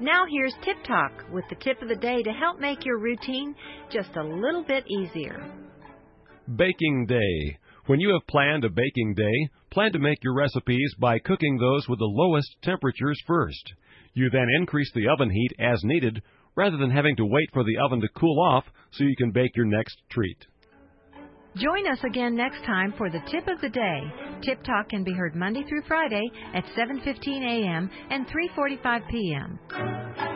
Now here's Tip Talk with the tip of the day to help make your routine just a little bit easier. Baking day. When you have planned a baking day, plan to make your recipes by cooking those with the lowest temperatures first. You then increase the oven heat as needed, rather than having to wait for the oven to cool off so you can bake your next treat. Join us again next time for the Tip of the Day. Tip Talk can be heard Monday through Friday at 7:15 a.m. and 3:45 p.m.